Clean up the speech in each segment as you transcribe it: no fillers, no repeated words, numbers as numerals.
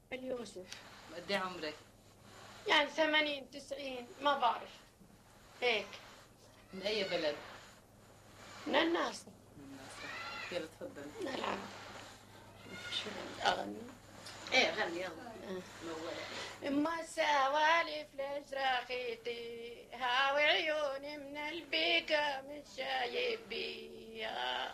اليوسف. قد ايه عمرك؟ يعني 80 90 ما بعرف هيك. من اي بلد؟ من الناس. من الناصرة. يلا تفضل. نلعب. شو أغني؟ ايه غني يلا. ما سوالف لجراخيتي هاوي عيوني من البيكة متشايب بيها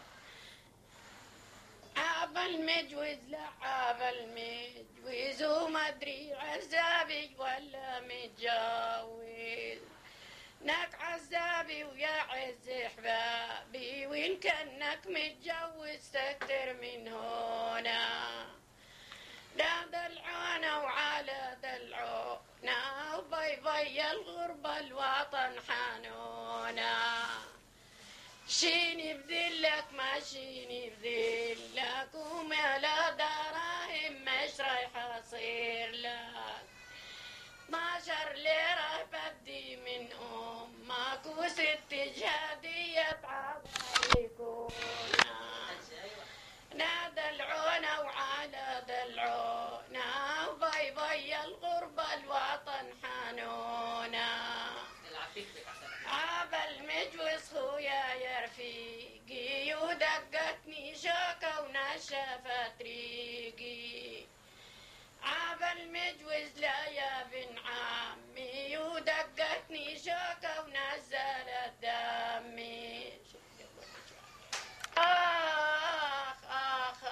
عاب المجوز لعاب المجوز وما ادري عزابي ولا متجاوز ناك عزابي ويا عز احبابي وين كانك متجوز تكتر من هنا لا دلعونا وعلى دلعونا وبي بي الغربة الوطن حانونا شيني بذلك ما شيني بذلك وما لا دراهم مش رايح اصير لك 12 ليرة بدي من امك وست جهادية تعب عليكونا دلعونا وعلى دلعونا وبي بي الغربة الوطن حانونا عاب المجوز خويا يا رفيقي ودقتني شوكة ونشفت ريقي عاب المجوز لا يا بن عمي ودقتني شوكة ونزلت دمي آخ آخ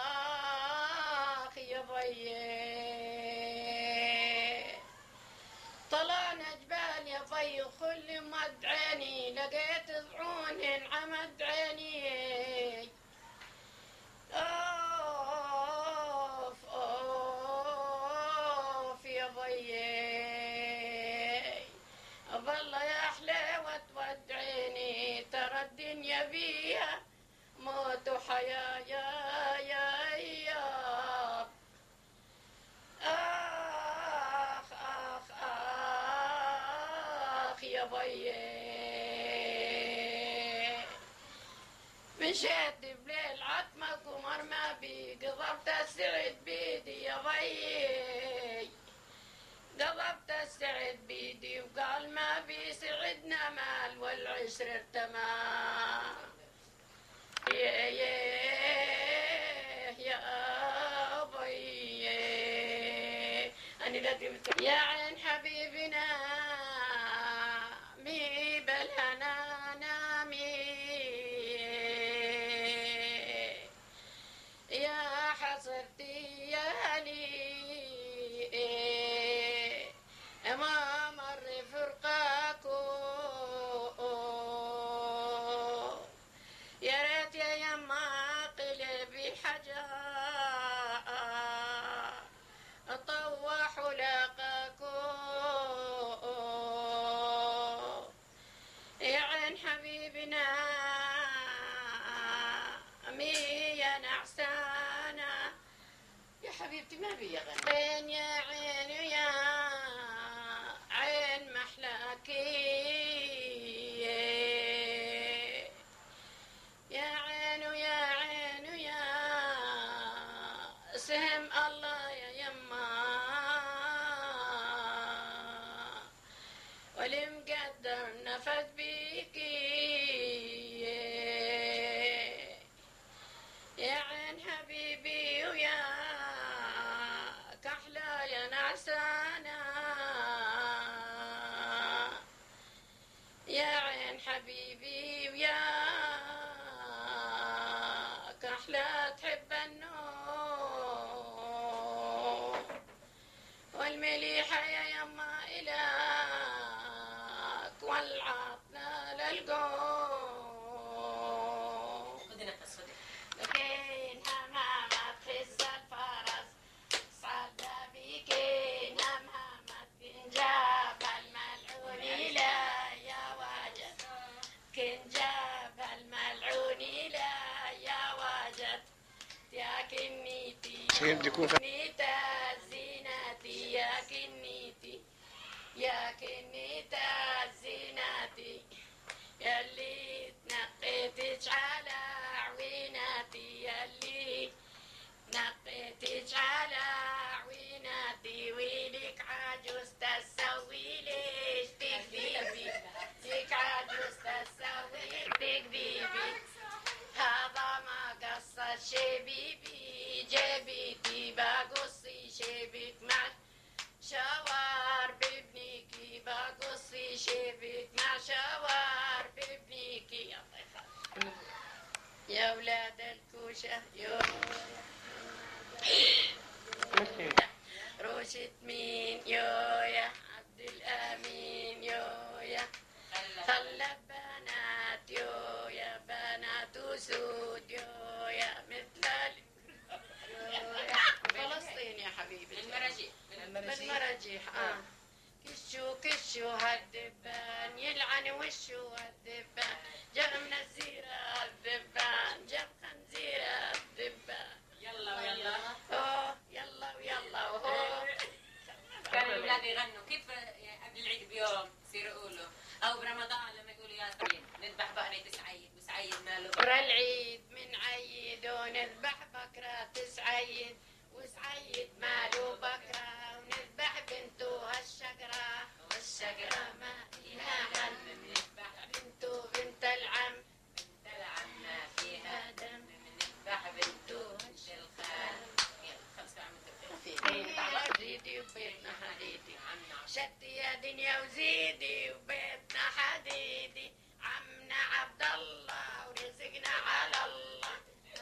آخ يا بيي طلعنا جبال يا بي خل مد عيني لقيت ضعون عمد عيني أوف أوف يا بيي بالله يا حلاوة تودعيني ترى الدنيا بيها موت وحياة يا آخ آخ آخ يا بيي مشيت بليل عتمك ومرمى بي قضبت السعد بيدي يا بيي قضبت السعد بيدي وقال ما بي سعدنا مال والعشر ارتمى يا بي أنا لازم يا عين حبيبنا مي بلنا نامي يا حصرتي يا لي ما مر فرقاكو يا ريت يا يما قلبي حجا طوح لاقاكو يا عين حبيبنا مي يا نعسانة يا حبيبتي ما بي غنين يا عين يا عين محلاكي يا عين يا عين يا سهم الله يا يما والمقدر نفذ بيكي يا عين حبيبي ويا كحلة يا نعسانة يا عين حبيبي ويا كحلة تحب النوم والمليحة يا يما إلك والعطنا للقوم خذي نفس خذي. لكن همامة تهز الفرس صعد بيكين همامة كنجاب الملعون لا يا واجد كنجاب الملعون لا يا واجد يا كنيتي كنيتا زينتي يا كنيتي يا كنيتا زينتي يلي تنقيتش على عويناتي يلي نقيتش على عويناتي شبك مع شوار بابنيكي بقصي شبك مع شوار بابنيكي. يا ولاد الكوشة روشة مين يا عبد الأمين يا خلى بنات يا بنات وسود يا مثل فلسطين يا حبيبي. بالمراجيح كشو هالدبان يلعن وشو هالدبان جاب من الزيرة الدبان جاب خنزيرة الدبان. يلا ويلا يلا ويلا كانوا الأولاد يغنوا كيف قبل العيد بيوم يصيروا يقولوا أو برمضان لما يقولوا يا سعيد نذبح بقرة تسعيد وسعيد ماله بكرة العيد من عيد ونذبح بكرة تسعيد وسعيد ماله بكرة ونذبح بنته هالشقرة والشقرة ما فيها حل نذبح بنته بنت العم ما فيها دم نذبح بنته بنت الخال. زيدي وبيتنا حديدي شتي يا دنيا وزيدي وبيتنا حديدي عمنا عبد الله ورزقنا على الله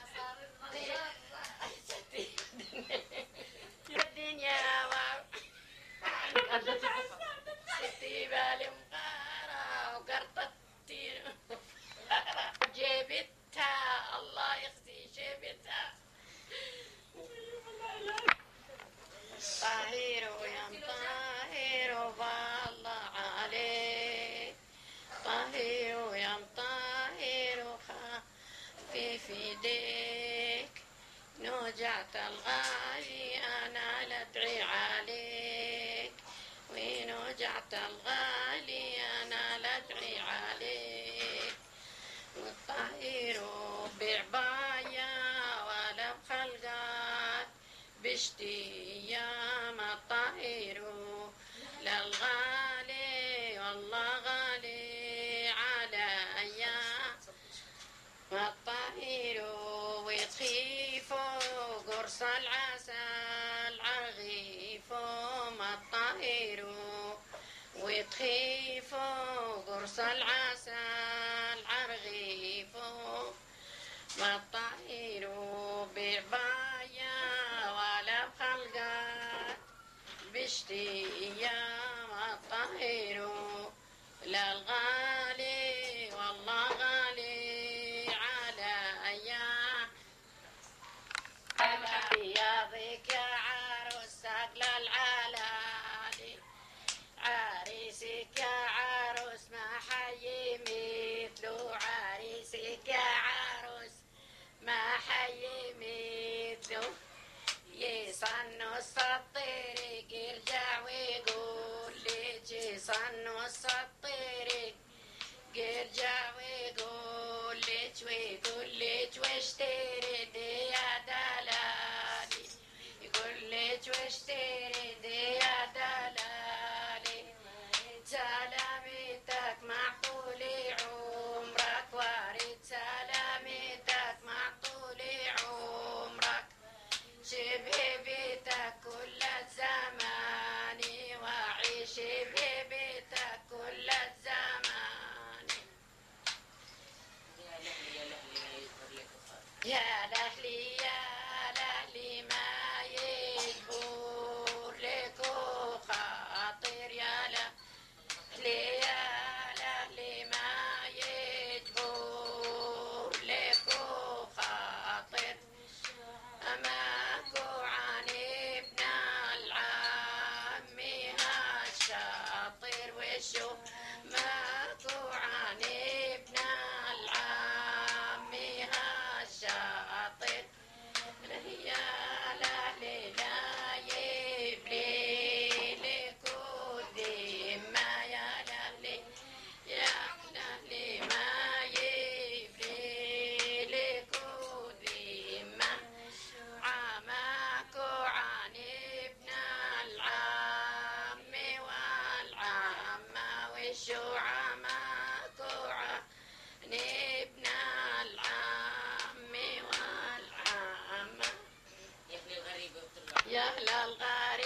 الدنيا ستي بالي مغارة وقرطتي جيبتها الله يخزي جيبتها. طاهر يا طاهر بالله عليك طاهر يا طاهر خفف يديك نوجعت الغالي انا لا ادعي عليك وين وجعت الغالي انا لا ادعي عليك والطاهر بعبايا ولا بخلقات بشتي يا مطاهر للغالي والله غالي عليا مطاهر وتخيفوا قرص العسل عرغيفوا مطاهر وتخيفوا قرص العسل عرغيفوا مطاهر بعبايا ولا بخلقات بشتي يا مطاهر للغالي والله غالي عليا. بياضك يا عروس سقل العلالي عريسك يا عروس ما حي مثله عريسك يا عروس ما حي مثله يصنص الطريق يرجع ويقول لك يصنص الطريق يرجع ويقول لك واشتري دي يا دلالي يقول لك واشتري دي يا دلالي سلامتك مع طول عمرك وارد سلامتك مع طول عمرك شبه بيتك كل الزمان وعيش ببيتك كل الزمان. يا لهلي يا لهلي ما يجبر لك خاطر يا لهلي يا لهلي ما يجبر لك خاطر أماكو عن ابن العم هالشاطر وشو ماكو عن ابن العم هالشاطر يا لهلي لا يبلي لكو ذمة يا لهلي يا لهلي ما يبلي لكو ذمة عماكو عن ابن العم والعمة وشو عماكو عن ابن العم والعمة. يا أهل الغريب يا أهل الغريب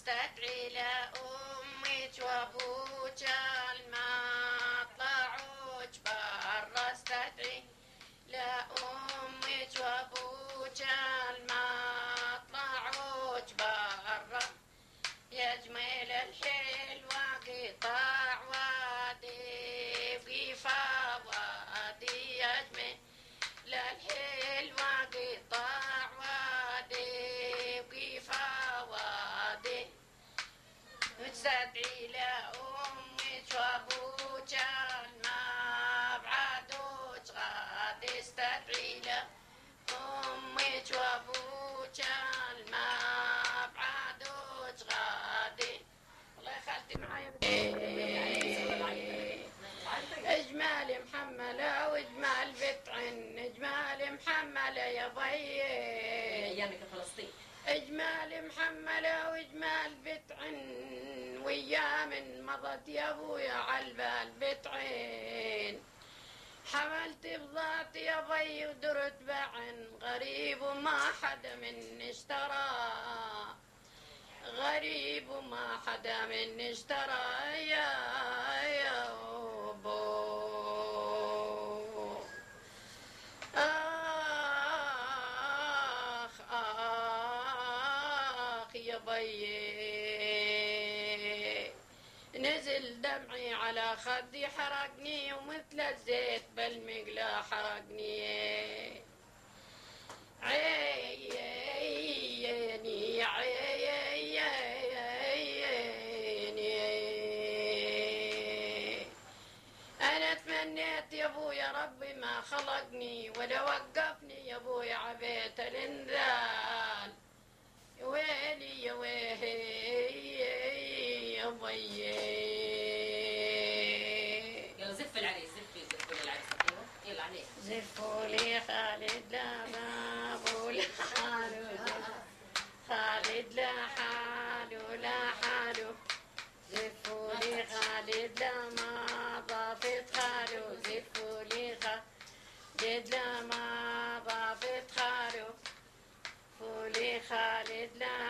استدعي لأمك وأبوك ما طلعوك برا استدعي لأمك وأبوك ما طلعوك برا يا جميل الحلوة قطاع وادي وقفا وادي يا جميل الحلوة قطاع وادي وقفا وادي وتستدعي لأمك وأبوك ما بعدوك غادي استدعي لأمك وأبوك ما بعدوك غادي والله يا خالتي معايا اجمال محملة واجمال بتعن اجمال محملة يا ضي ايامك فلسطين اجمال محملة واجمال بتعن وايام مضت يا ابويا عالبال بتعين حملت بضاعتي يا ضي ودرت بعن غريب وما حدا من اشترى غريب وما حدا من اشترى يا أبو آخ يا ضي نزل دمعي على خدي حرقني ومثل الزيت بالمقلاة حرقني عيني أنا تمنيت يا أبويا ربي ما خلقني ولا وقفني يا أبويا عبيت الانذال يا ويلي يا ويلي يا ضيي يلا زف العريس زفوا للعريس يلا عليه زفوا لي خالد لا بابو لحاله خالد لا حاله زفوا لي خالد لا ما ضافت خاله زفوا لي خالد لا ما ضافت خاله فولي خالد لا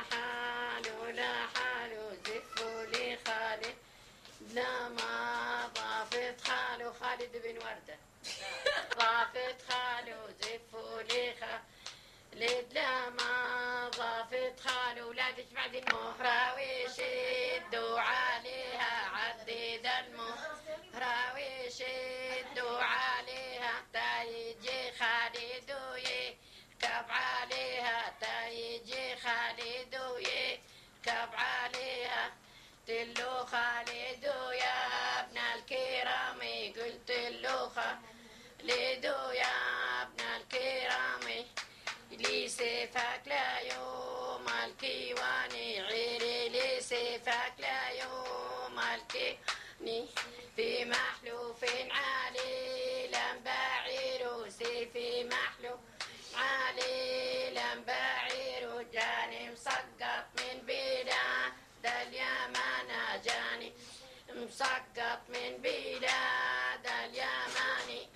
حاله زفوا لي خالد لا ما ضافت خاله خالد بن وردة ضافت خاله زفوا لي خالد لا ما ضافت خاله ولادك بعد المهرة ويشدوا عليها عديد المهرة ويشدوا عليها تا يجي خالد ويركب عليها تا يجي خالد ويركب عليها قلت له خالد يا ابن الكرام قلت له خالد يا ابن الكرام لي سيفك لا يوم الكيواني عيري لي سيفك لا يوم الكيواني في محلوف عالي لم بعير سيفي محلوف عالي لم بعير جاني مسقط من بلاد اليمن جاني مسقط من بلاد اليمن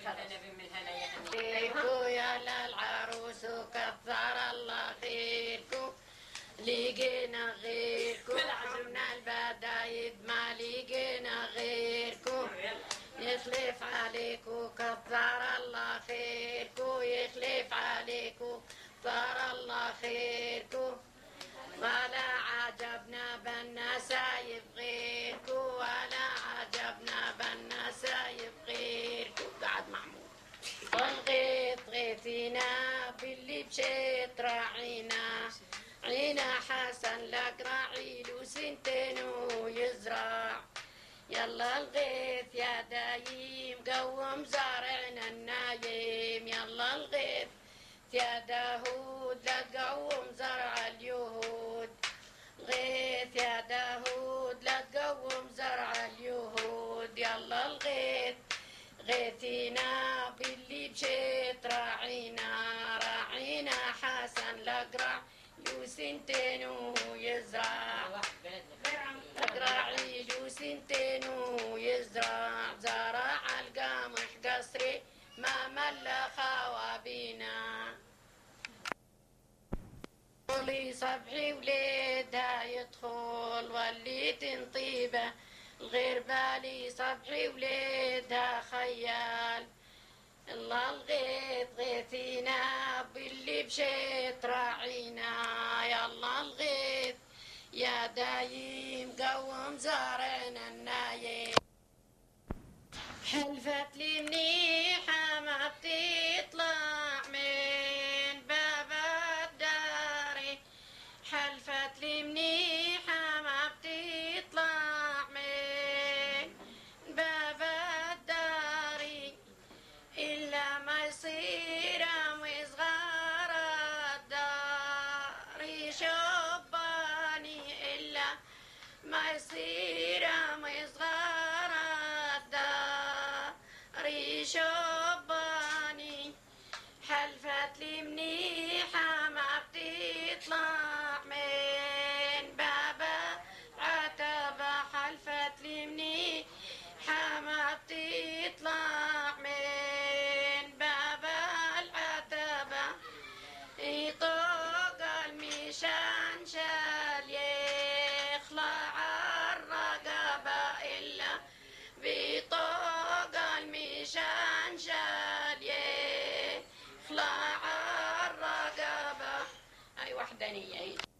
خيركو يا للعروس وكثر الله خيركو لقينا غيركو عزمنا البدايد ما لقينا غيركو يخلف عليكو كثر الله خيركو يخلف عليكو كثر الله خيركو ولا عجبنا بالنسايب غيركو ولا عجبنا بالنسايب غيركو قعد محمود والغيط غيثينا باللي بشيت راعينا عينا حسن لك راعي له سنتين ويزرع يلا الغيث يا دايم قوم زارعنا النايم يلا الغيث يا داود لا تقوم زرع اليهود غيث يا داود لا تقوم زرع اليهود يلا الغيث غيثينا باللي بشيت راعينا حسن لقرع سنتين ويزرع اقرعي له سنتين ويزرع زرع القمح قصري ما مل خوابينا لي صبحي وليدها يدخل واللي تنطيبه الغير بالي صبحي وليدها خيال. الله الغيث غيثينا باللي بشيت راعينا يا الله الغيث يا دايم قوم زارنا النايم. حلفت لي منيحة ما بتطلع من باب الدار، حلفت لي منيحة ما بتطلع من باب الدار إلا ما يصير وصغار الدار شباني، إلا ما يصير وصغار الدار شباني. حلفت لي منيحة ما بتطلع من باب العتبة، حلفت لي منيحة ما بتطلع من باب العتبة. يطوق المشان شال يخلع الرقبة، إلا بيطوق المشان شال يخلع الرقبة. أي وحدانية.